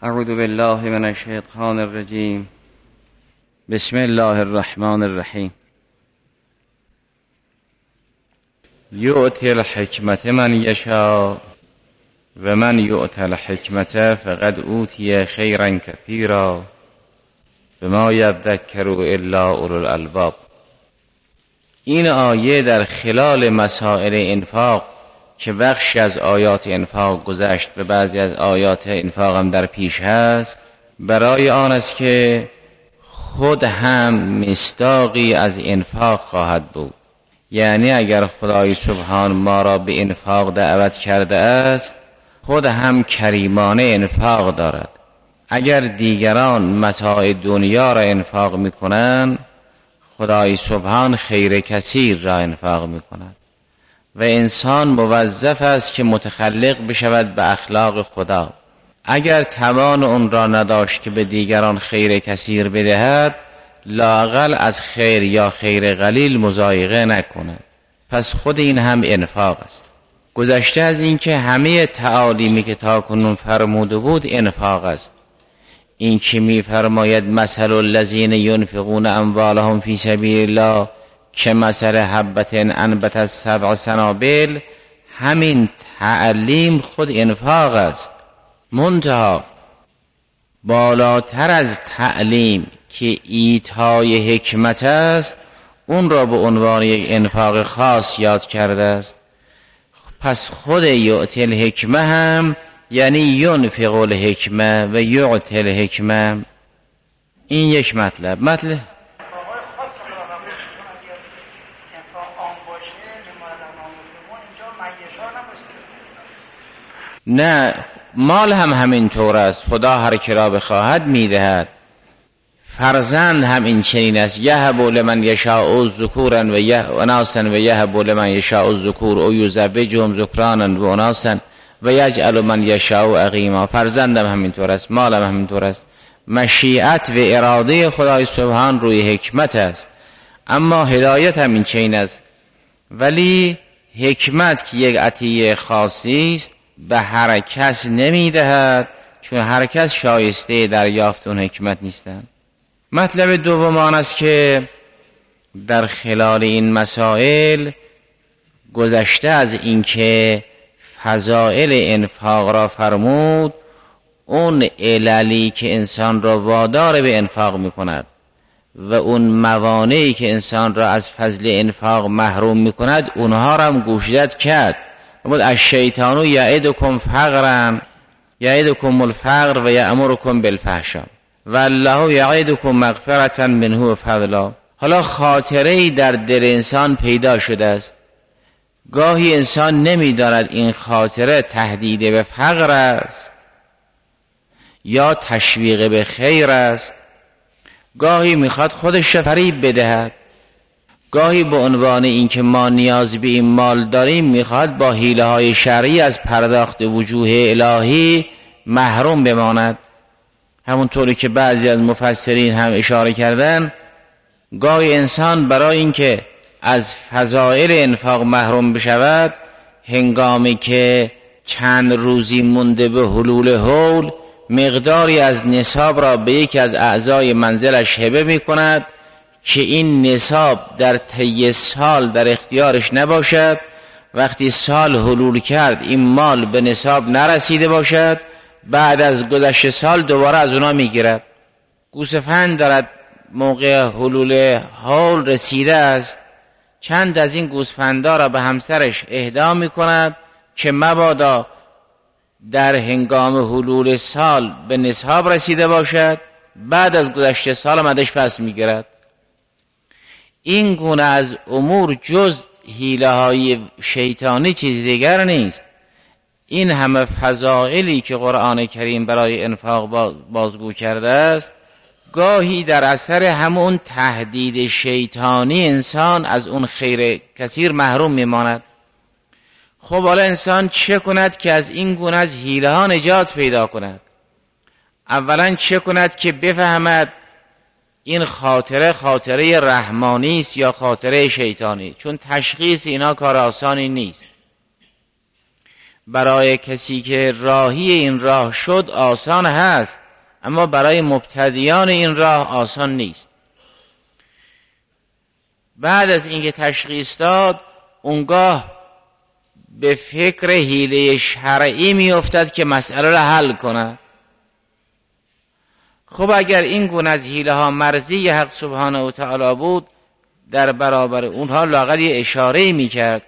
اعوذ بالله من الشیطان الرجیم. بسم الله الرحمن الرحیم. یؤتی الحکمت من یشاء و من یؤت الحکمت فقد اوتی خیرا کثیرا وما یذکر الا اولو الالباب. این آیه در خلال مسائل انفاق که بخشی از آیات انفاق گذشت و بعضی از آیات انفاق هم در پیش هست، برای آن است که خود هم مصداقی از انفاق خواهد بود. یعنی اگر خدای سبحان ما را به انفاق دعوت کرده است، خود هم کریمانه انفاق دارد. اگر دیگران متاع دنیا را انفاق میکنند، خدای سبحان خیر کثیر را انفاق میکند و انسان موظف است که متخلق بشود به اخلاق خدا. اگر توان اون را نداشت که به دیگران خیر کثیر بدهد، لااقل از خیر یا خیر قلیل مضایقه نکند. پس خود این هم انفاق است. گذشته از این که همه تعالیمی که تاکنون فرموده بود انفاق است. این که می فرماید مثل الذین ینفقون اموالهم فی سبیل الله که مثل حبة انبتت 7 سنابل، همین تعلیم خود انفاق است. منتها بالاتر از تعلیم که ایتای حکمت است، اون را به عنوان یک انفاق خاص یاد کرده است. پس خود یؤتی الحکمه هم یعنی ینفق الحکمه و یؤتی الحکمه. این یک مطلب. نه، مال هم همین طور است. خدا هر کی را بخواهد میدهد. فرزند هم این چنین است. یهب لمن یشاء ذکورا و اناثا و یهب لمن یشاء الذکور او یزوجهم ذکرانا و اناثا و یجعل من یشاء عقیما. فرزند هم همین طور است، مال هم همین طور است. مشیت و اراده خدای سبحان روی حکمت است. اما هدایت هم این چنین است. ولی حکمت که یک عطیه خاصی است، به هر کس نمیدهد، چون هر کس شایسته دریافت اون حکمت نیستند. مطلب دوم آن است که در خلال این مسائل گذشته از اینکه فضائل انفاق را فرمود، اون عللی که انسان را وادار به انفاق میکند و اون موانعی که انسان را از فضل انفاق محروم میکند، اونها را هم گوشزد کرد. الشیطان یعدکم فقرا یعدکم الفقر و یأمرکم بالفحشاء والله یعدکم مغفرة منه و فضلا. حالا خاطره‌ای در دل انسان پیدا شده است. گاهی انسان نمی‌داند این خاطره تهدید به فقر است یا تشویق به خیر است. گاهی میخواد خودش فریب بدهد. گاهی به عنوان اینکه ما نیاز به این مال داریم میخواد با حیله‌های شرعی از پرداخت وجوه الهی محروم بماند. همونطوری که بعضی از مفسرین هم اشاره کردن، گاهی انسان برای اینکه از فضائل انفاق محروم بشود، هنگامی که چند روزی مونده به حلول حول، مقداری از نصاب را به یکی از اعضای منزلش هبه میکند که این نصاب در طی سال در اختیارش نباشد. وقتی سال حلول کرد این مال به نصاب نرسیده باشد، بعد از گذشت سال دوباره از اونا میگیرد. گوسفند دارد موقع حلول حول رسیده است، چند از این گوسفندا را به همسرش اهدا میکند که مبادا در هنگام حلول سال به نصاب رسیده باشد، بعد از گذشت سال آمدش پس میگیرد. این گونه از امور جز حیله‌های شیطانی چیز دیگر نیست. این همه فضائلی که قرآن کریم برای انفاق بازگو کرده است، گاهی در اثر همون تهدید شیطانی انسان از اون خیر کثیر محروم میماند. خب حالا انسان چه کند که از این گونه از حیله ها نجات پیدا کند؟ اولا چه کند که بفهمد این خاطره رحمانی است یا خاطره شیطانی؟ چون تشخیص اینا کار آسانی نیست. برای کسی که راهی این راه شد آسان هست، اما برای مبتدیان این راه آسان نیست. بعد از اینکه تشخیص داد، اونگاه به فکر حیله شرعی می افتد که مسئله را حل کند. خب اگر این گونه از حیله ها مرضی حق سبحانه و تعالی بود، در برابر اونها لااقل یه اشاره می کرد.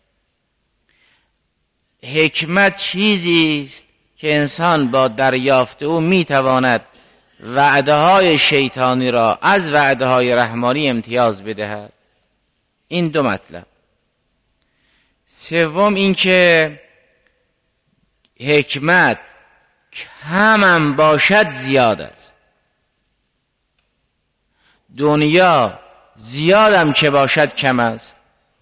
حکمت چیزی است که انسان با دریافت او می تواند وعده های شیطانی را از وعده های رحمانی امتیاز بدهد. این دو مطلب. سوم این که حکمت کم هم باشد زیاد است. دنیا زیادم که باشد کم است،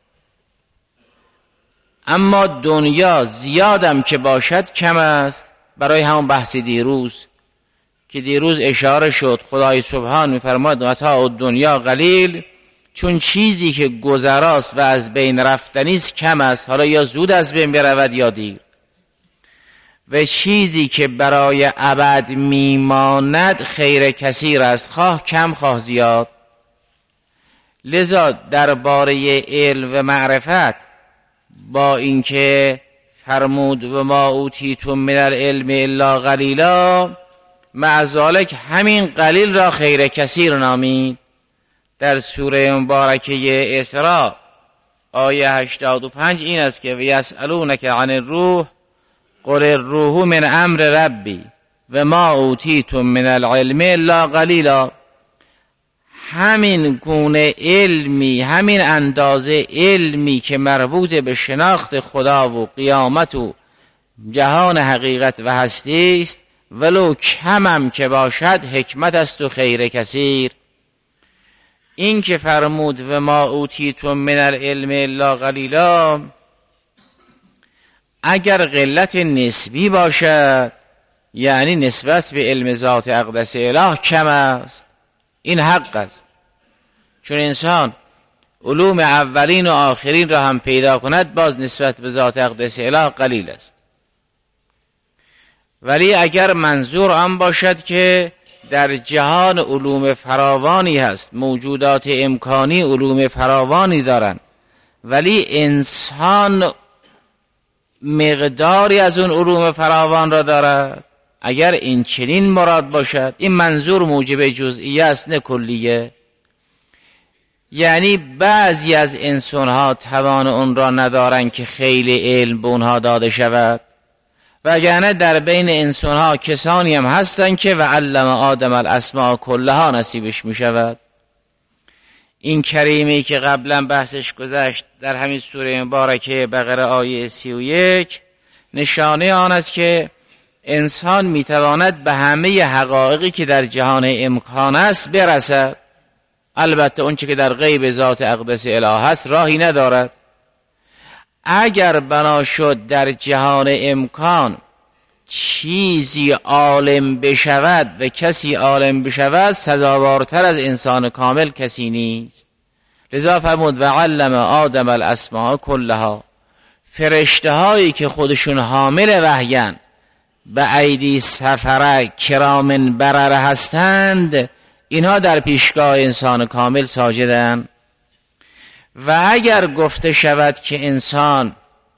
اما دنیا زیادم که باشد کم است. برای همون بحث دیروز که دیروز اشاره شد، خدای سبحان می‌فرماید متاع دنیا قلیل، چون چیزی که گذراست و از بین رفتنی است کم است، حالا یا زود از بین برود یا دیر، و چیزی که برای ابد میماند خیر کثیر است، خواه کم خواه زیاد. لذا درباره علم و معرفت با اینکه فرمود و ما اوتیتم من العلم الا قلیلا، مع ذالک همین قلیل را خیر کثیر نامید. در سوره مبارکه اسراء آیه 85 این است که یسألونک عن الروح قل الروح من امر ربی و ما اوتیتم من العلم الا قلیلا. همین گونه علمی، همین اندازه علمی که مربوط به شناخت خدا و قیامت و جهان حقیقت و هستی است، ولو کمم که باشد حکمت است و خیر کثیر. این که فرمود و ما اوتیتم من العلم الا قلیلا، اگر قلت نسبی باشد یعنی نسبت به علم ذات اقدس اله کم است، این حق است. چون انسان علوم اولین و آخرین را هم پیدا کند، باز نسبت به ذات اقدس اله قلیل است. ولی اگر منظور آن باشد که در جهان علوم فراوانی هست، موجودات امکانی علوم فراوانی دارند، ولی انسان مقداری از اون علوم فراوان را دارد، اگر این چنین مراد باشد، این منظور موجب جزئیه است نه کلیه. یعنی بعضی از انسانها توان اون را ندارند که خیلی علم به اونها داده شود، وگرنه در بین انسانها کسانی هم هستند که و علم آدم الاسماء کلها نصیبش می شود. این کریمی که قبلا بحثش گذشت در همین سوره مبارکه بقره آیه 31 نشانه آن است که انسان می تواند به همه حقایقی که در جهان امکان است برسد. البته اون چه که در غیب ذات اقدس اله است راهی ندارد. اگر بنا شد در جهان امکان چیزی عالم بشود و کسی عالم بشود، سزاوارتر از انسان کامل کسی نیست. لذا فرمود و علم آدم الاسماء کلها. فرشته هایی که خودشون حامل وحیان به ایدی سفره کرام برره هستند، اینها در پیشگاه انسان کامل ساجدند. و اگر گفته شود که انسان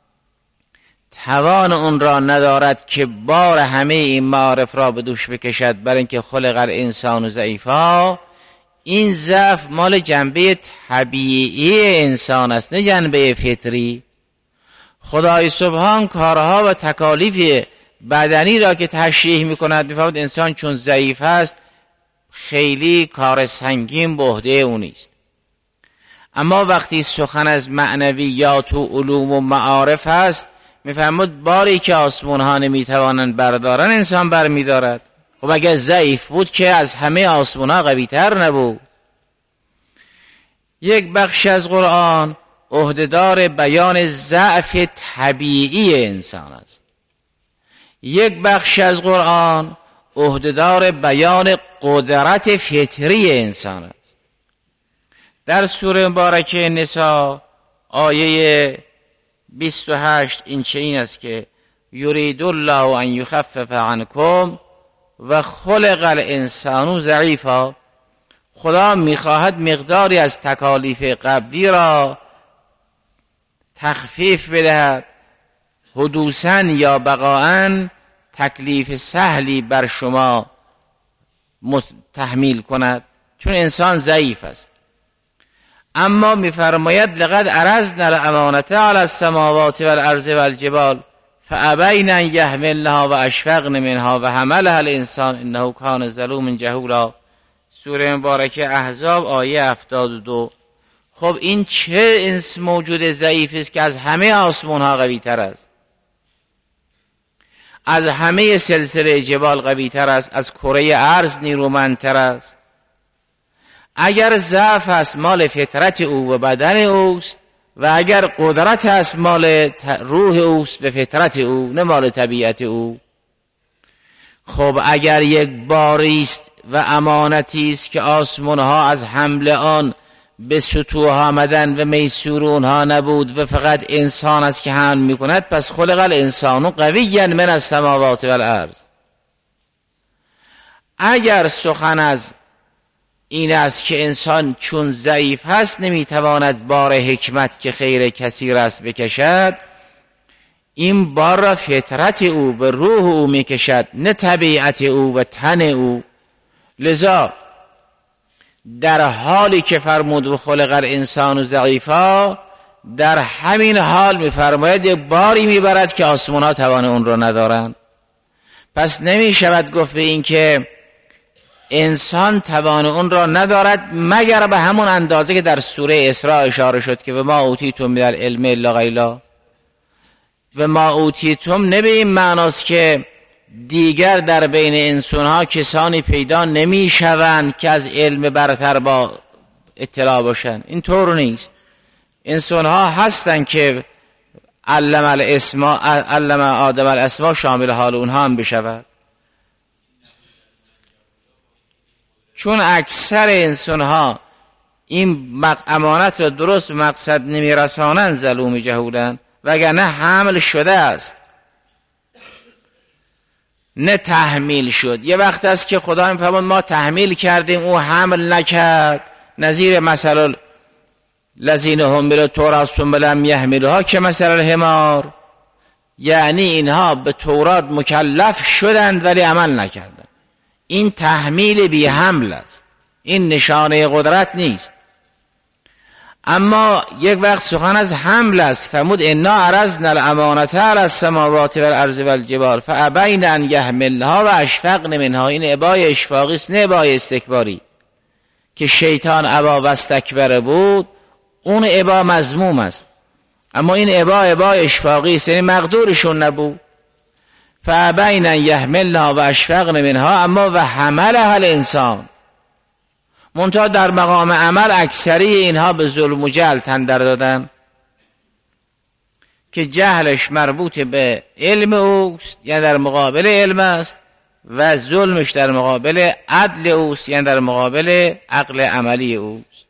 توان اون را ندارد که بار همه این معارف را به دوش بکشد، برای اینکه خلق الانسان ضعیفا، این ضعف مال جنبه طبیعی انسان است نه جنبه فطری. خدای سبحان کارها و تکالیف بدنی را که تشریح میکند میفهمد انسان چون ضعیف است خیلی کار سنگین به عهده او نیست. اما وقتی سخن از معنویات و علوم و معارف است، میفهمد باری که آسمان ها نمیتوانند بردارن انسان برمیدارد. خب اگر ضعیف بود که از همه آسمان ها قوی تر نبود. یک بخش از قرآن عهدهدار بیان ضعف طبیعی انسان است، یک بخش از قرآن عهدهدار بیان قدرت فطری انسان است. در سوره مبارکه نساء آیه 28 این چنین است که یرید الله ان یخفف عنکم و خلق الانسان ضعیفا. خدا میخواهد مقداری از تکالیف قبلی را تخفیف بدهد، حدوثاً یا بقاءً تکلیف سهلی بر شما تحمیل کند، چون انسان ضعیف است. اما میفرماید لقد عرضنا الامانة علی السماوات والارض والجبال فابین ان یحملنها و اشفقن منها و حملها الانسان انه کان ظلوما جهولا. سوره مبارکه احزاب آیه 72. خب این چه موجود ضعیف است که از همه آسمان ها قوی تر است، از همه سلسله جبال قوی تر است، از کره ارض نیرومندتر است. اگر ضعف است مال فطرت او و بدن اوست، و اگر قدرت است مال روح اوست و فطرت او، نه مال طبیعت او. خب اگر یک باری است و امانتی است که آسمان ها از حمل آن به سطوح آمدن و میسور اونها نبود و فقط انسان است که حمل میکند، پس خلق الانسان قویا من السماوات والارض. اگر سخن از این است که انسان چون ضعیف هست نمیتواند بار حکمت که خیر کثیر است بکشد، این بار را فطرت او به روح او میکشد، نه طبیعت او و تن او. لذا در حالی که فرمود و خلق الانسان ضعیفا، در همین حال میفرماید یک باری میبرد که آسمان ها توان اون را ندارند. پس نمیشود گفت به این که انسان توان اون را ندارد مگر به همون اندازه که در سوره اسراء اشاره شد که و ما اوتیتم من العلم الا قلیلا. و ما اوتیتم نه به این معناست که دیگر در بین انسان ها کسانی پیدا نمی شوند که از علم برتر با اطلاع باشند. این طور نیست. انسان ها هستند که علم آدم الاسماء شامل حال اونها هم بشود، چون اکثر انسان ها این امانت را درست مقصد نمی رسانند، ظلوم جهولند، وگرنه حمل شده است نه تحمیل شد. یه وقت است که خدا میفرماید ما تحمیل کردیم او حمل نکرد، نظیر مثل الذین حملوا التوراة ثم لم یحملوها که مثل الحمار، یعنی اینها به تورات مکلف شدند ولی عمل نکردند. این تحمیل بی حمل است، این نشانه قدرت نیست. اما یک وقت سخن از حمل است. فرمود انا عرضنا الامانة علی السماوات والارض والجبال فابین ان یحملنها و اشفقن منها. این ابای اشفاقی است، نه ابای استکباری که شیطان ابا و استکبر بود، اون ابا مذموم است. اما این ابا اشفاقی است، یعنی مقدورشون نبود. فابین ان یحملنها و اشفقن منها، اما و حملها الانسان. منتها در مقام عمل اکثری اینها به ظلم و جهل تن در دادن که جهلش مربوط به علم اوست، یعنی در مقابل علم است، و ظلمش در مقابل عدل اوست، یعنی در مقابل عقل عملی اوست.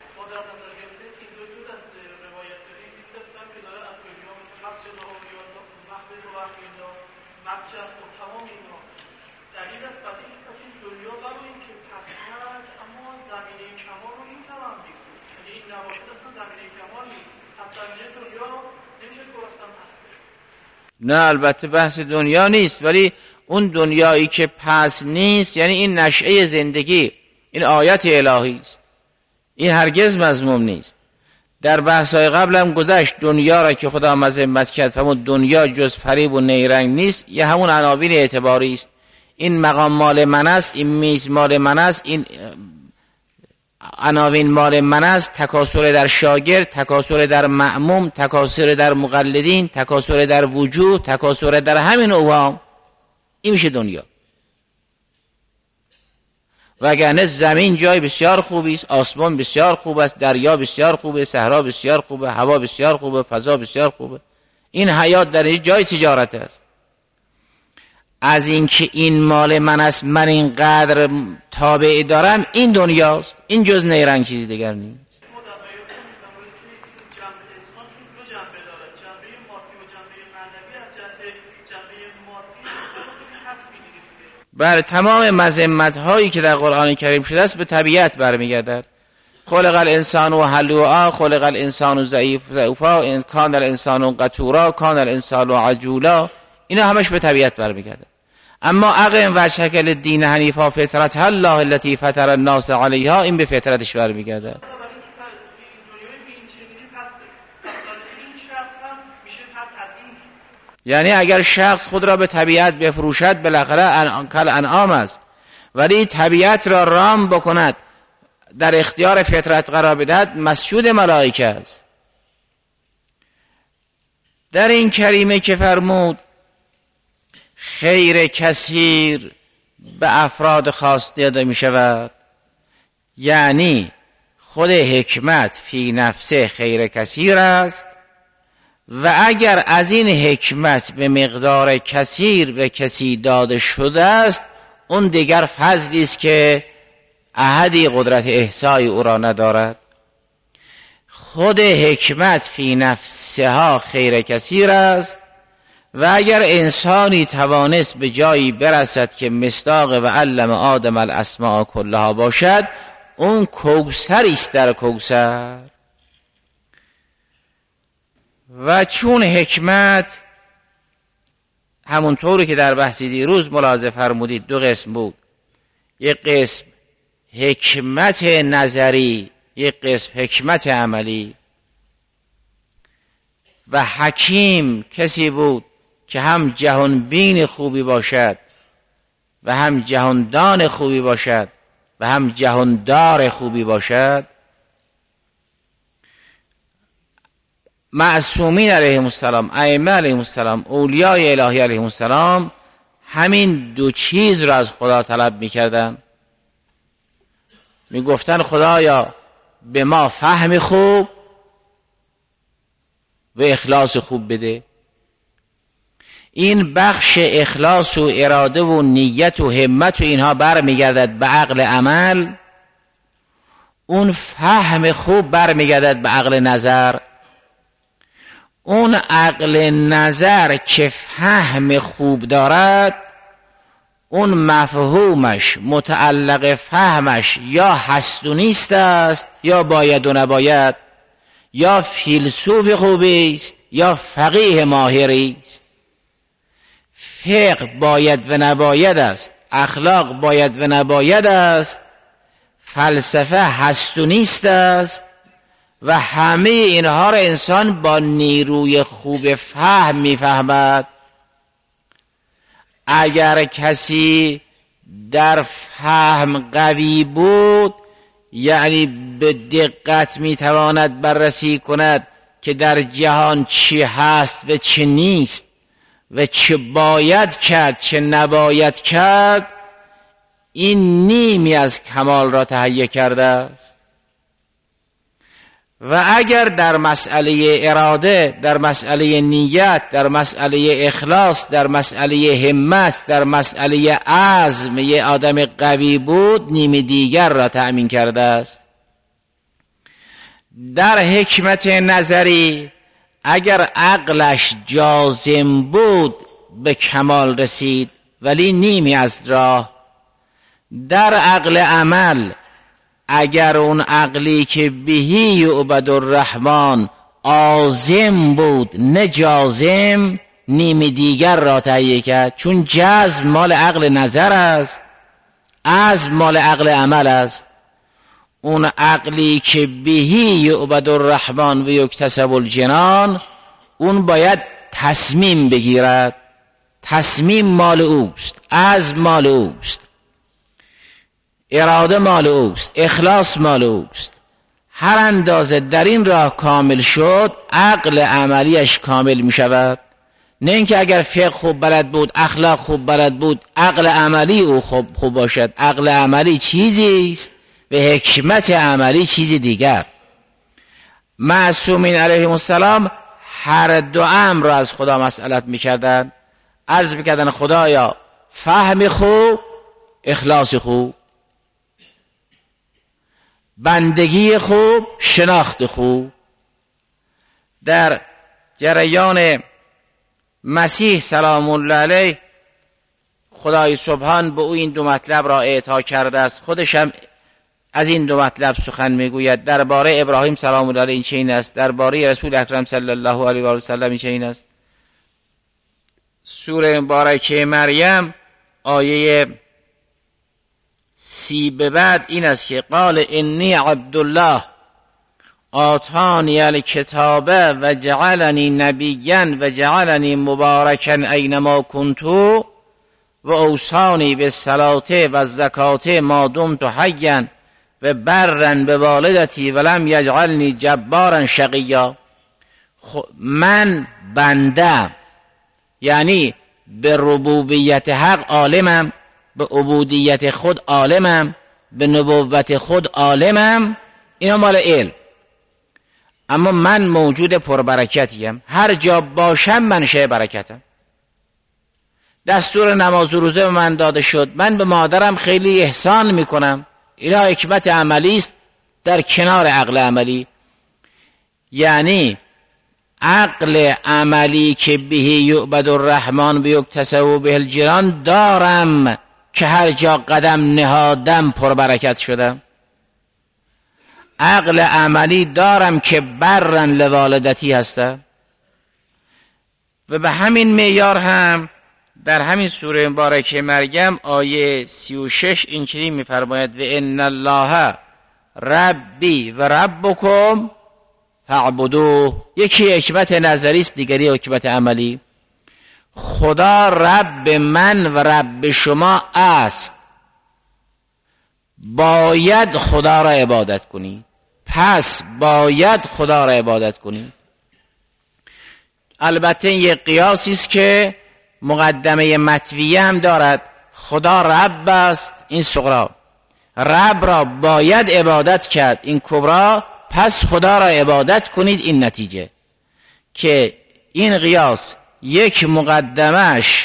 نه البته بحث دنیا نیست، ولی اون دنیایی که پس نیست یعنی این نشأه زندگی، این آیت الهی است، این هرگز مذموم نیست. در بحث‌های قبل هم گذشت دنیا را که خدا مذمت کرد، فرمود دنیا جز فریب و نیرنگ نیست، یه همون عناوین اعتباری است. این مقام مال من است، این میز مال من است، این عناوین مال من است. تکاسل در شاگرد، تکاسل در مأموم، تکاسل در مقلدین، تکاسل در وجوه، تکاسل در همین اوهام، این میشه دنیا. وگرنه زمین جای بسیار خوبی است، آسمان بسیار خوب است، دریا بسیار خوبه، صحرا بسیار خوبه، هوا بسیار خوبه، فضا بسیار خوبه. این حیات در جای تجارت است. از اینکه این مال من است، من اینقدر تابع دارم، این دنیاست. این جز نیرنگ چیز دیگر نیست. بر تمام مذمت هایی که در قرآن کریم شده است به طبیعت برمیگردد. خلق الانسان و هلوعا، خلق الانسان ضعیفا، کان الانسان قتورا، کان الانسان عجولا، اینا همش به طبیعت برمیگرده. اما اقم و شکل الدین حنیفا فطرت الله التي فطر الناس علیها، این به فطرتش برمیگرده. یعنی اگر شخص خود را به طبیعت بفروشد بالاخره کل انعام است، ولی طبیعت را رام بکند، در اختیار فطرت قرار بدهد، مسجود ملائکه است. در این کریمه که فرمود خیر کثیر به افراد خاص داده می شود، یعنی خود حکمت فی نفسه خیر کثیر است و اگر از این حکمت به مقدار کثیر به کسی داده شده است، اون دیگر فضلی است که احدی قدرت احصای او را ندارد. خود حکمت فی نفسها خیر کثیر است و اگر انسانی توانست به جایی برسد که مصداق و علم آدم الاسماء کلها باشد، اون کوثری است در کوثر. و چون حکمت همونطوری که در بحثی دیروز ملاحظه فرمودید دو قسم بود، یک قسم حکمت نظری، یک قسم حکمت عملی. و حکیم کسی بود که هم جهان بین خوبی باشد و هم جهاندان خوبی باشد و هم جهاندار خوبی باشد. معصومین علیهم السلام، ائمه علیهم السلام، اولیای الهی علیهم السلام همین دو چیز را از خدا طلب می‌کردن. میگفتن خدایا به ما فهم خوب و اخلاص خوب بده. این بخش اخلاص و اراده و نیت و همت و اینها برمیگردد به عقل عمل، اون فهم خوب برمیگردد به عقل نظر. اون عقل نظر که فهم خوب دارد، اون مفهومش متعلق فهمش یا هست و نیست است، یا باید و نباید، یا فیلسوف خوبی است یا فقیه ماهری است. فقه باید و نباید است، اخلاق باید و نباید است، فلسفه هست و نیست است و همه اینها را انسان با نیروی خوب فهم میفهمد. اگر کسی در فهم قوی بود، یعنی به دقت میتواند بررسی کند که در جهان چی هست و چی نیست و چه باید کرد چه نباید کرد، این نیمی از کمال را تهیه کرده است. و اگر در مسئله اراده، در مسئله نیت، در مسئله اخلاص، در مسئله همت، در مسئله عزم یه آدم قوی بود، نیمی دیگر را تأمین کرده است. در حکمت نظری اگر عقلش جازم بود به کمال رسید، ولی نیمی از راه. در عقل عمل اگر اون عقلی که بهی یعبد الرحمن عازم بود نه جازم، نیمی دیگر را تهیه کرد. چون جزم مال عقل نظر است، عزم مال عقل عمل است. اون عقلی که بهی یعبد الرحمن و یکتسب الجنان، اون باید تصمیم بگیرد. تصمیم مال اوست، عزم مال اوست، اراده مال اوست، اخلاص مال اوست. هر اندازه در این راه کامل شد، عقل عملیش کامل می شود. نه اینکه اگر فقه خوب بلد بود، اخلاق خوب بلد بود، عقل عملی او خوب باشد. عقل عملی چیزی است و حکمت عملی چیزی دیگر. معصومین علیهم السلام هر دو امر را از خدا مسئلت می کردن. عرض می کردن خدایا فهم خوب، اخلاص خوب، بندگی خوب، شناخت خوب. در جریان مسیح سلام الله علیه خدای سبحان به او این دو مطلب را اعطا کرده است. خودش هم از این دو مطلب سخن میگوید. درباره ابراهیم سلام الله علیه این چنین است، درباره رسول اکرم صلی الله علیه و آله و سلم این چنین است. سوره مبارکه مریم آیه 30 به بعد این است که قال انی عبدالله آتانی الکتاب و جعلنی نبیا و جعلنی مبارکا اینما کنتو و اوصانی بالصلاة و الزکاة ما دمت حیا و برا بوالدتی ولم یجعلنی جبارا شقیا. من بنده، یعنی به ربوبیت حق عالمم، به عبودیت خود عالمم، به نبوت خود عالمم، اینا مال علم. اما من موجود پربرکتیم، هر جا باشم منشأ برکتم. دستور نماز و روزه به من داده شد، من به مادرم خیلی احسان میکنم. اینا حکمت عملی است در کنار عقل عملی. یعنی عقل عملی که بهی یعبد الرحمن بیکتسب به الجیران دارم که هر جا قدم نهادم پربرکت شدم. عقل عملی دارم که برن لوالدتی هستم. و به همین معیار هم در همین سوره مبارکه مریم آیه 36 اینجوری میفرماید و ان الله ربی و ربکم فاعبدوه. یکی حکمت نظری است، دیگری حکمت عملی. خدا رب من و رب شما است، باید خدا را عبادت کنی، پس باید خدا را عبادت کنی. البته این یک قیاسی است که مقدمه مطویه هم دارد. خدا رب است، این صغرا، رب را باید عبادت کرد، این کبرا، پس خدا را عبادت کنید، این نتیجه. که این قیاس یک مقدمش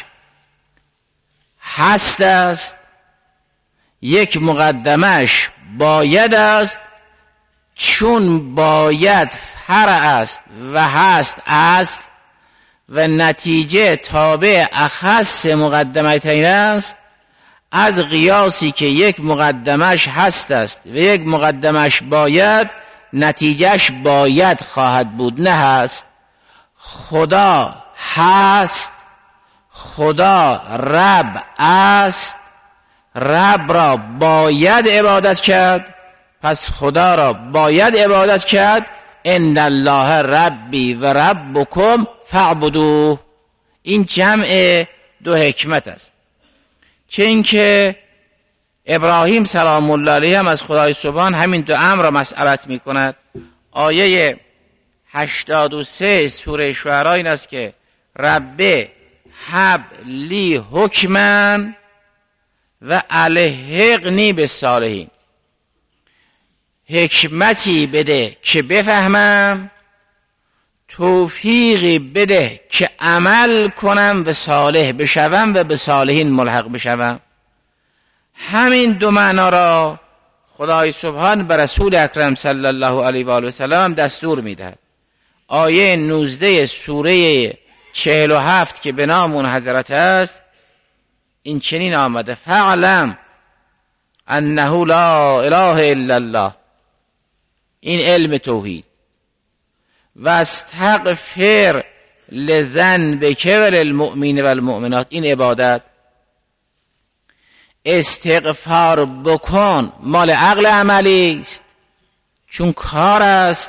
هست است، یک مقدمش باید است. چون باید فرع است و هست است و نتیجه تابع اخص مقدمه تین است، از قیاسی که یک مقدمش هست است و یک مقدمش باید، نتیجهش باید خواهد بود، نه هست. خدا هست، خدا رب است، رب را باید عبادت کرد، پس خدا را باید عبادت کرد. ان الله ربی و ربکم فاعبدوه. این جمع دو حکمت است. چه اینکه ابراهیم سلام الله علیه هم از خدای سبحان همین دو امر را مسئلت می کند. آیه 83 سوره شعراء این است که رب هب لی حکما و الحقنی بالصالحین. حکمتی بده که بفهمم، توفیقی بده که عمل کنم و صالح بشوم و به صالحین ملحق بشوم. همین دو معنا را خدای سبحان به رسول اکرم صلی الله علیه و آله و سلم دستور میدهد. آیه 19 سوره 47 که به نام اون حضرت است این چنین آمده فعلم انه لا اله الا الله. این علم توحید. و استغفر لذنبک وللمؤمنین والمؤمنات. این عبادت. استغفار بکن مال عقل عملی است، چون کار است.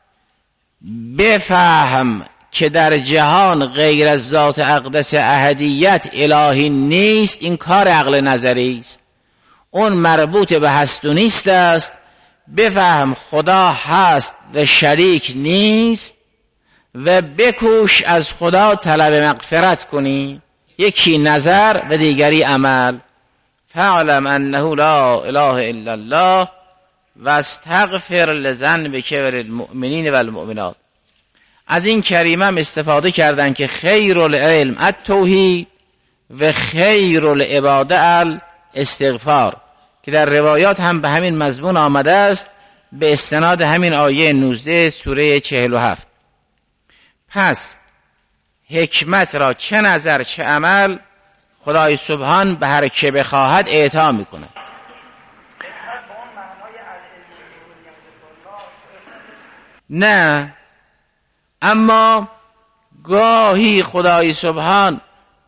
بفهم که در جهان غیر از ذات اقدس احدیت الهی نیست، این کار عقل نظری است، اون مربوط به هست و نیست است. بفهم خدا هست و شریک نیست و بکوش از خدا طلب مغفرت کنی. یکی نظر و دیگری عمل. فاعلم انه لا اله الا الله و استغفر لذنبک وللمؤمنین والمؤمنات. از این کریمه هم استفاده کردن که خیر العلم التوحید و خیر العباده الاستغفار، که در روایات هم به همین مضمون آمده است به استناد همین آیه 19 سوره 47. پس حکمت را چه نظر چه عمل خدای سبحان به هر که بخواهد اعطا میکنه. نه، اما گاهی خدای سبحان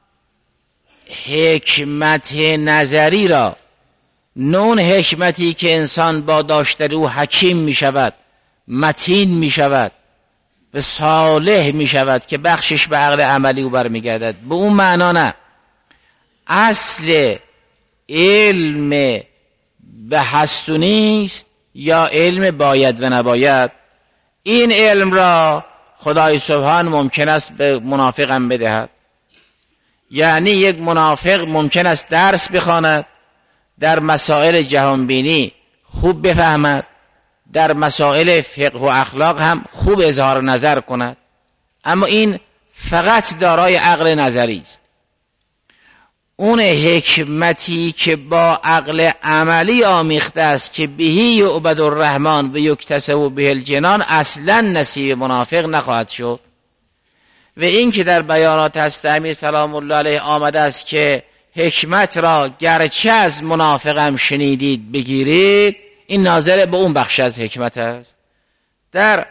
حکمت نظری را، نون حکمتی که انسان با داشتن او حکیم می شود، متین می شود و صالح می شود که بخشش به عقل عملی او برمیگردد، به اون معنا نه. اصل علم به هست و نیست یا علم باید و نباید، این علم را خدای سبحان ممکن است به منافقم بدهد. یعنی یک منافق ممکن است درس بخواند، در مسائل جهانبینی خوب بفهمد، در مسائل فقه و اخلاق هم خوب اظهار نظر کند، اما این فقط دارای عقل نظری است. اون حکمتی که با عقل عملی آمیخته است که بهی یعبد الرحمن و یکتسب به الجنان، اصلا نصیب منافق نخواهد شد. و این که در بیانات هستمی سلام الله علیه آمده است که حکمت را گرچه از منافقم شنیدید بگیرید، این ناظر به اون بخش از حکمت است. در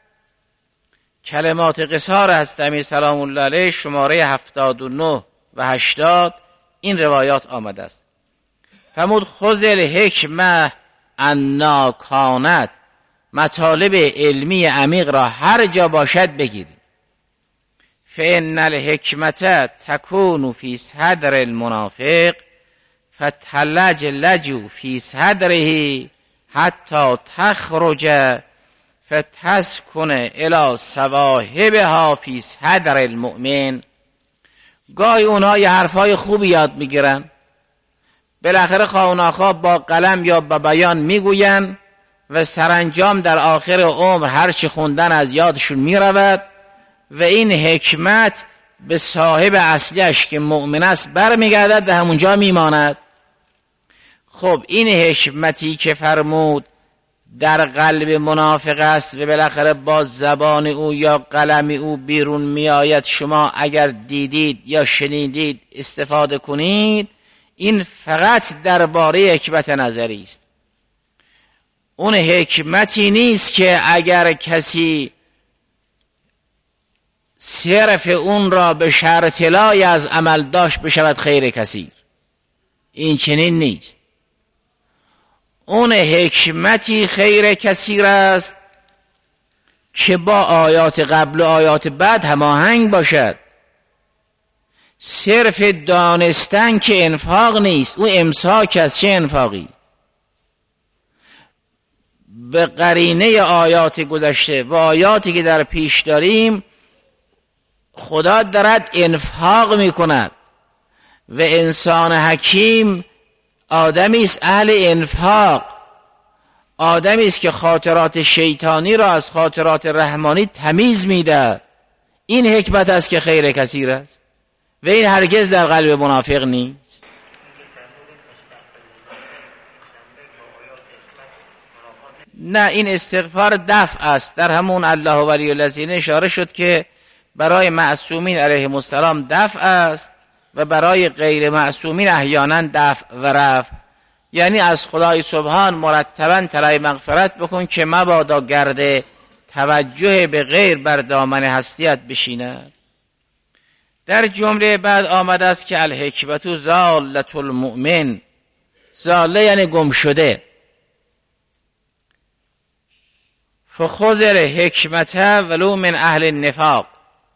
کلمات قصار هستمی سلام الله علیه شماره 79 و 80 این روایات آمده است. فرمود خذ الحکمه انا کانت، مطالب علمی عمیق را هر جا باشد بگیرید. فان الحکمت تکون فی صدر المنافق فتلجلج فی صدره حتی تخرج فتسکن الی صواحبها فی صدر المؤمن. گاهی اونها یه حرفای خوبی یاد میگیرن، بالاخره خواهناخواه با قلم یا با بیان میگوین و سرانجام در آخر عمر هر چی خوندن از یادشون میرود و این حکمت به صاحب اصلیش که مؤمن است برمیگردد و همونجا میماند. خب این حکمتی که فرمود در قلب منافق است و بالاخره با زبان او یا قلم او بیرون می آید، شما اگر دیدید یا شنیدید استفاده کنید، این فقط درباره حکمت نظری است. اون حکمتی نیست که اگر کسی صرف اون را به شرط لای از عمل داشت بشود خیر کثیر. این چنین نیست. اون حکمتی خیر کثیر است که با آیات قبل و آیات بعد هماهنگ باشد. صرف دانستن که انفاق نیست، او امساک است. چه انفاقی؟ به قرینه آیات گذشته و آیاتی که در پیش داریم خدا دارد انفاق می کند و انسان حکیم آدمی است اهل انفاق، آدمی است که خاطرات شیطانی را از خاطرات رحمانی تمیز میده. این حکمت است که خیر کثیر است و این هرگز در قلب منافق نیست. نه، این استغفار دفع است. در همون الله ولی الذین اشاره شد که برای معصومین علیهم السلام دفع است و برای غیر معصومین احیانا دفع و رفع. یعنی از خدای سبحان مرتبا طلب مغفرت بکن که مبادا گرد توجه به غیر بر دامن هستیت بشیند. در جمله بعد آمده است که الحکمت ضالة المؤمن. ضاله یعنی گم شده. فخذ الحکمت ولو من اهل النفاق.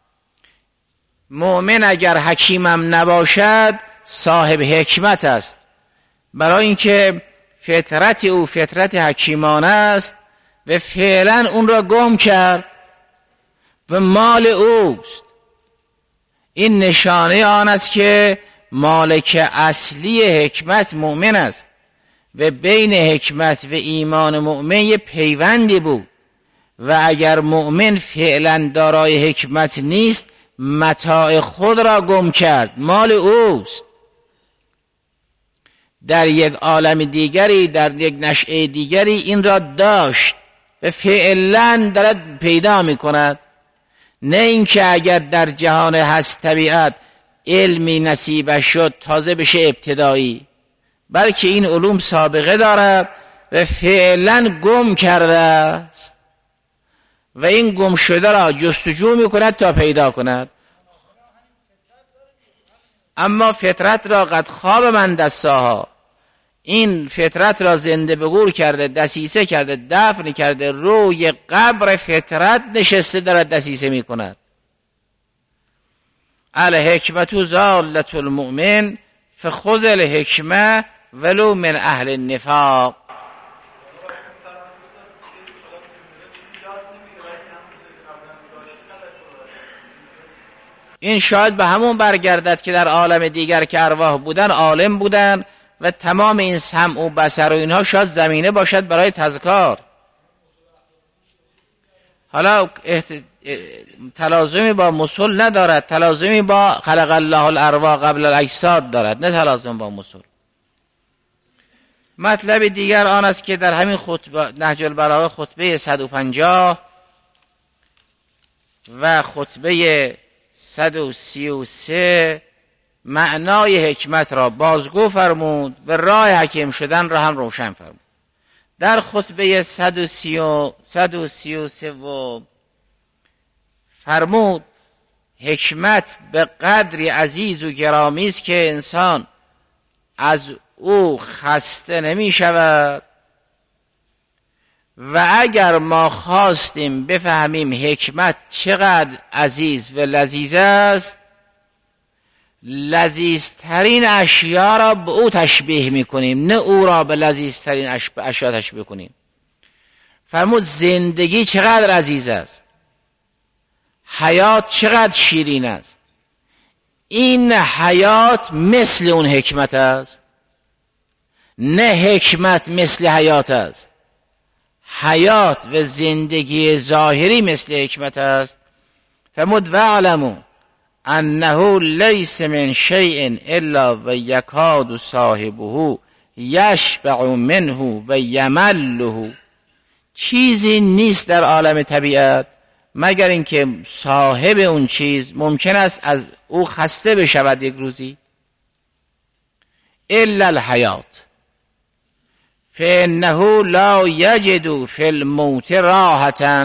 مؤمن اگر حکیمم نباشد صاحب حکمت است، برای اینکه فطرت او فطرت حکیمانه است و فعلا اون را گم کرد و مال اوست. این نشانه آن است که مالک اصلی حکمت مؤمن است و بین حکمت و ایمان مؤمن یه پیوندی بود و اگر مؤمن فعلا دارای حکمت نیست متاع خود را گم کرد، مال اوست. در یک عالم دیگری، در یک نشأه دیگری این را داشت و فعلا دارد پیدا می کند. نه اینکه اگر در جهان هست طبیعت علمی نصیبش شد تازه بشه ابتدایی، بلکه این علوم سابقه دارد و فعلا گم کرده است و این گم شده را جستجو میکند تا پیدا کند. اما فطرت را قد خواب من دستاها، این فطرت را زنده به گور کرده، دسیسه کرده، دفن کرده، روی قبر فطرت نشسته دارد دسیسه میکند. الحکمت ضالة المؤمن فخذ الحکمه ولو من اهل النفاق. این شاید به همون برگردد که در عالم دیگر که ارواح بودن عالم بودن و تمام این سمع و بصر و اینها شاید زمینه باشد برای تذکار. حالا تلازمی با مسل ندارد، تلازمی با خلق الله الارواح قبل الاجساد دارد، نه تلازم با مسل. مطلب دیگر آن است که در همین خطبه نهج البلاغه خطبه 150 و خطبه 133 معنای حکمت را بازگو فرمود و راه حکیم شدن را هم روشن فرمود. در خطبه 133 و فرمود حکمت به قدری عزیز و گرامی است که انسان از او خسته نمی شود و اگر ما خواستیم بفهمیم حکمت چقدر عزیز و لذیذ است، لذیذترین اشیا را به او تشبیه میکنیم، نه او را به لذیذترین اشیا تشبیه کنیم. فرمود زندگی چقدر عزیز است، حیات چقدر شیرین است. این حیات مثل اون حکمت است، نه حکمت مثل حیات است. حیات و زندگی ظاهری مثل حکمت است. فرمود واعلموا انه لیس من شیء الا و یکاد صاحبه یشبع منه و یمله. چیزی نیست در عالم طبیعت مگر اینکه صاحب اون چیز ممکن است از او خسته بشود یک روزی. الا الحیات فانه لا یجد فی الموت راحة.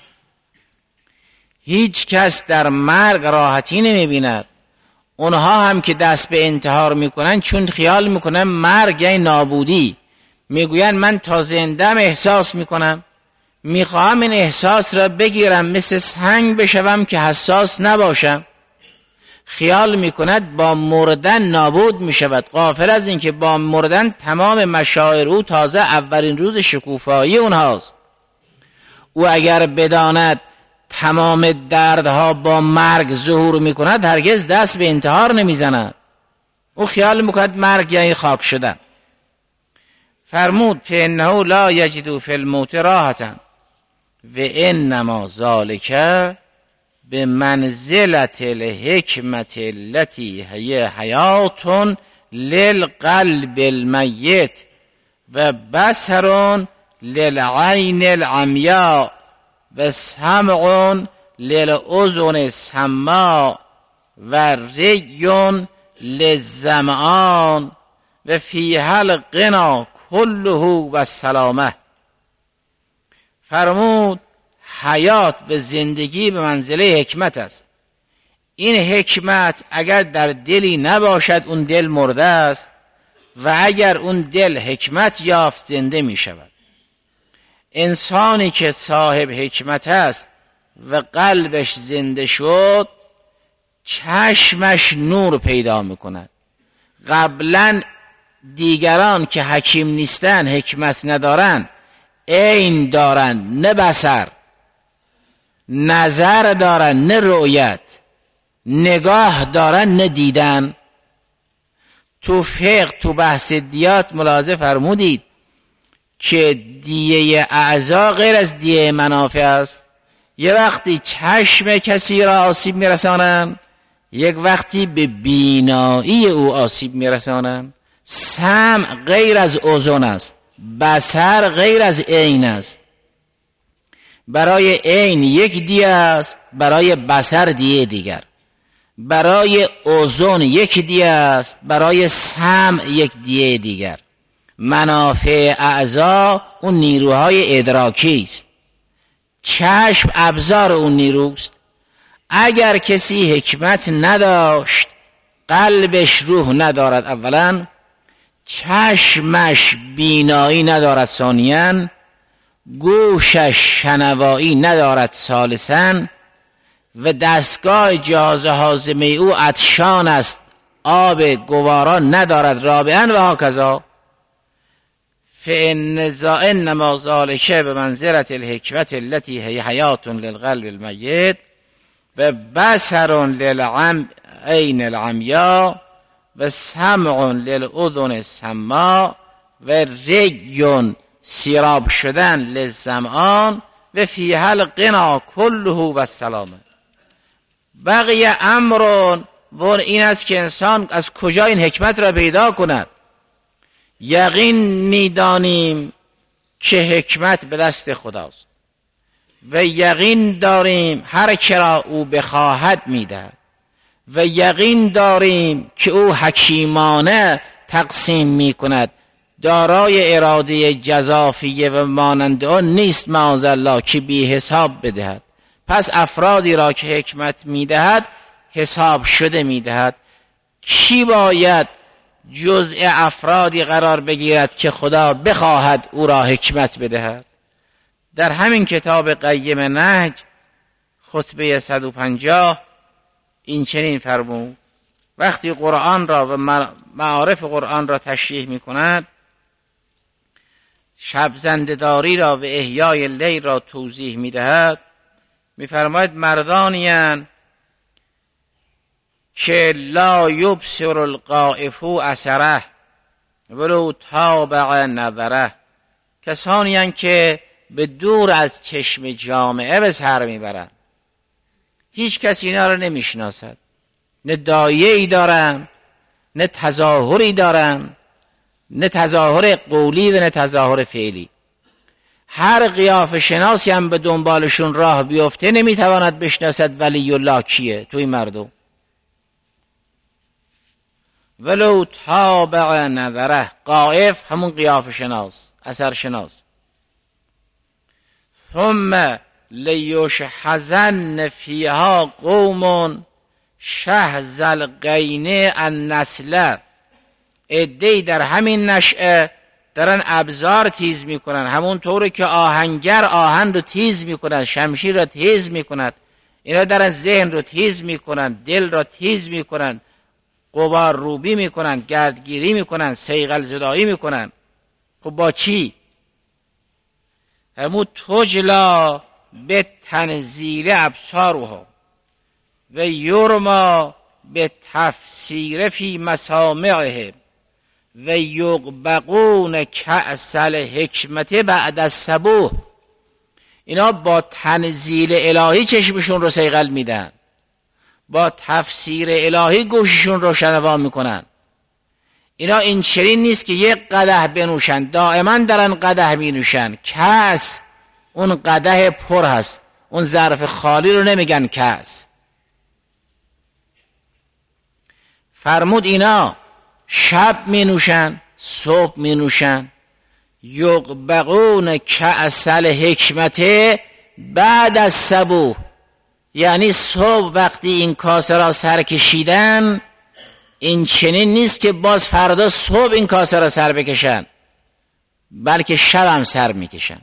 هیچ کس در مرگ راحتی نمیبیند. اونها هم که دست به انتحار میکنن چون خیال میکنن مرگ یعنی نابودی، میگوین من تا زندم احساس میکنم، میخواهم این احساس را بگیرم مثل سنگ بشوم که حساس نباشم. خیال میکند با مردن نابود میشود، غافل از این که با مردن تمام مشاعر او تازه اولین روز شکوفایی اونهاست. او اگر بداند تمام دردها با مرگ ظهور میکند هرگز دست به انتحار نمیزند. او خیال میکند مرگ یعنی خاک شدن. فرمود فانه لا یجد فی الموت راحة و انما ذلک به منزلت الحکمت التي هي حیات للقلب المیت و بصر للعین العمیاء و سمع للأذن السماء و ری للظمآن و فیها الغنی کله و السلامه. فرمود حیات و زندگی به منزله حکمت است. این حکمت اگر در دلی نباشد اون دل مرده است و اگر اون دل حکمت یافت زنده می شود. انسانی که صاحب حکمت است و قلبش زنده شد چشمش نور پیدا می کند. قبلا دیگران که حکیم نیستن، حکمت ندارن، عین دارن نه بصر، نظر دارن نه رؤیت، نگاه دارن نه دیدن. تو فقه تو بحث دیات ملاحظه فرمودید که دیه اعضا غیر از دیه منافع است. یه وقتی چشم کسی را آسیب میرسانن، یک وقتی به بینایی او آسیب میرسانن. سمع غیر از اذن است، بصر غیر از عین است. برای عین یک دیه است، برای بصر دیه دیگر. برای اذن یک دیه است، برای سمع یک دیه دیگر. منافع اعضا اون نیروهای ادراکی است، چشم ابزار اون نیروست. اگر کسی حکمت نداشت، قلبش روح ندارد اولا، چشمش بینایی ندارد ثانیاً، گوشش شنوایی ندارد ثالثاً، و دستگاه جهاز هاضمه او عطشان است، آب گوارا ندارد رابعاً و هکذا. انما ذلک بمنزلة الحکمة التي هي حیاة للقلب المیت و بصر للعین العمیا و سمع للاذن السما و ری سیراب شدن للظمآن و فیها الغنی کله و السلامه. بقیه امر و این است که انسان از کجا این حکمت را پیدا کند. یقین می‌دانیم که حکمت به دست خداست و یقین داریم هر که را او بخواهد میدهد و یقین داریم که او حکیمانه تقسیم میکند، دارای اراده جزافیه و مانند آن نیست معاذالله که بی حساب بدهد. پس افرادی را که حکمت میدهد حساب شده میدهد. کی باید جزء افرادی قرار بگیرد که خدا بخواهد او را حکمت بدهد؟ در همین کتاب قیم نهج خطبه 150 این چنین فرمود: وقتی قرآن را و معارف قرآن را تشریح می کند، شب زنده‌داری را و احیای لیل را توضیح می دهد، می فرماید مردانی‌اند که لا یبصر القائف اثره ولو تابع نظره. کسانی هستند که به دور از چشم جامعه به سر میبرند، هیچ کسی اینا رو نمیشناسد، نه دایه‌ای دارن، نه تظاهری دارن، نه تظاهر قولی و نه تظاهر فعلی. هر قیافه شناسی هم به دنبالشون راه بیفته نمیتواند بشناسد ولی الله کیه توی مردم. ولو تابع نظره، قائف همون قیافه شناس، اثر شناس. ثم لیشحزن فیها قوم شحذ القین النسل. عده‌ای در همین نشأه دارن ابزار تیز میکنن، همون طوری که آهنگر آهن رو تیز میکنن، شمشیر رو تیز میکنن، اینا دارن ذهن رو تیز میکنن، دل رو تیز میکنن، غبار روبی میکنن، گردگیری میکنن، صیقل زدایی میکنن. خب با چی؟ همون تجلا به تنزیل ابصارها و یرما به تفسیر فی مسامعهم و یغبقون کأس الحکمت بعد الصبوح. اینا با تنزیل الهی چشمشون رو صیقل میدن، با تفسیر الهی گوششون رو شنوا میکنن. اینا این چنین نیست که یک قدح بنوشن، دائما دارن قدح مینوشن. کأس اون قدح پر هست، اون ظرف خالی رو نمیگن کأس. فرمود اینا شب مینوشن، صبح مینوشن. یغبقون کأس الحکمت بعد از صبوح، یعنی صبح وقتی این کاسه را سر کشیدن، این چنین نیست که باز فردا صبح این کاسه را سر بکشن، بلکه شب هم سر میکشن.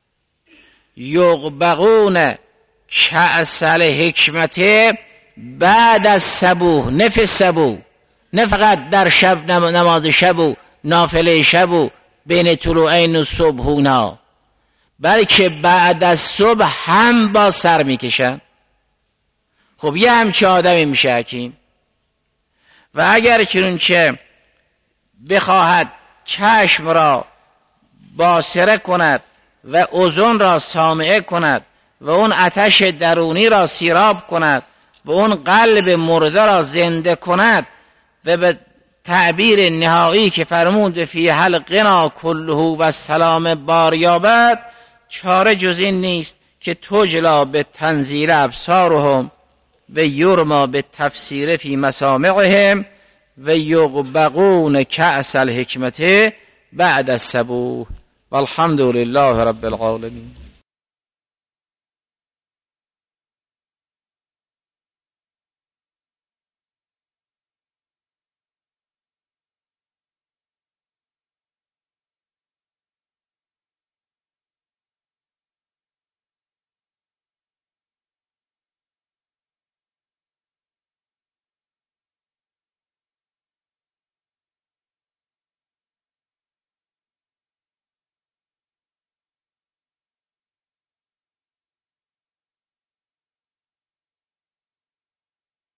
یغبقون کأس الحکمت بعد از صبوح، نه فی الصبوح، نه فقط در شب نماز شب و نافله شب و بین طلوعین و صبحونا، بلکه بعد از صبح هم با سر میکشن. خب یه همچه آدمی میشه حکیم. و اگر چنانچه بخواهد چشم را باصره کند و اذن را سامعه کند و اون آتش درونی را سیراب کند و اون قلب مرده را زنده کند و به تعبیر نهایی که فرمود فیها الغنی کله و السلام بار یابد، چاره جز این نیست که تجلا به تنزیل ابصارهم و یرما به تفسیر فی مسامعهم و یغبقون کأس الحکمت بعد الصبوح والحمد لله رب العالمین.